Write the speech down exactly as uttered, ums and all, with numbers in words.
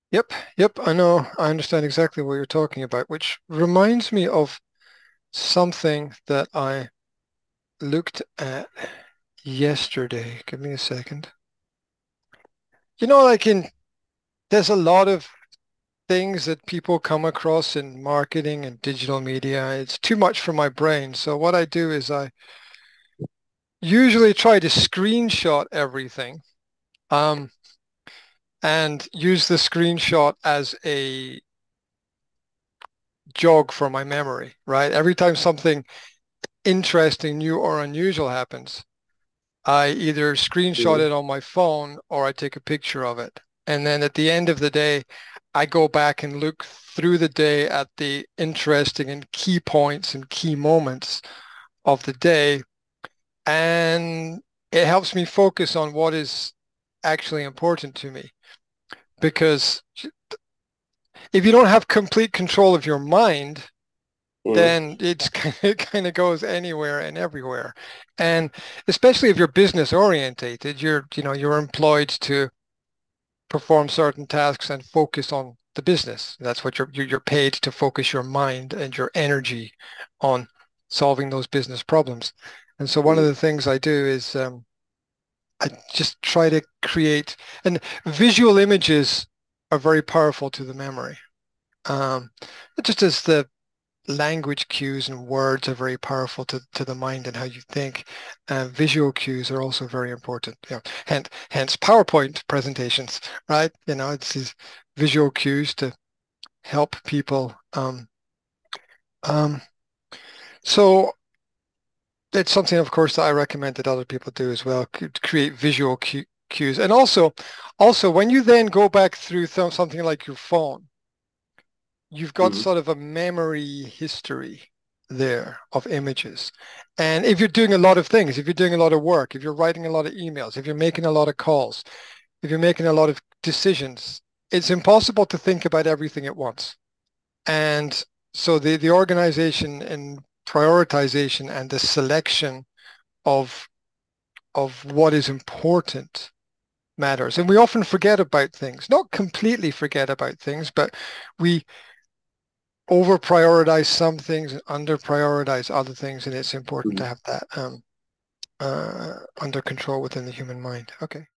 Yep, yep, I know. I understand exactly what you're talking about, which reminds me of something that I looked at yesterday. Give me a second. You know, like in there's a lot of things that people come across in marketing and digital media. It's too much for my brain. So what I do is I usually try to screenshot everything, um, and use the screenshot as a jog for my memory, right? Every time something interesting, new or unusual happens, I either screenshot Mm. it on my phone or I take a picture of it. And then at the end of the day, I go back and look through the day at the interesting and key points and key moments of the day. And it helps me focus on what is actually important to me. Because if you don't have complete control of your mind, Mm. then it's it kind of goes anywhere and everywhere. And especially if you're business orientated, you're you know you're employed to perform certain tasks and focus on the business. That's what you're you're paid to focus your mind and your energy on solving those business problems. And so one of Mm. the things I do is um, I just try to create, and visual images are very powerful to the memory. Um, just as the language cues and words are very powerful to, to the mind and how you think. Uh, visual cues are also very important. You know, hence, hence PowerPoint presentations, right? You know, it's these visual cues to help people. Um, um, so it's something, of course, that I recommend that other people do as well, c- to create visual cu cues. And also, also when you then go back through th something like your phone, you've got Mm. sort of a memory history there of images. And if you're doing a lot of things, if you're doing a lot of work, if you're writing a lot of emails, if you're making a lot of calls, if you're making a lot of decisions, it's impossible to think about everything at once. And so the, the organization and prioritization and the selection of of what is important matters. And we often forget about things, not completely forget about things, but we over prioritize some things and under prioritize other things, and it's important to Mm. have that um, uh, under control within the human mind. Okay.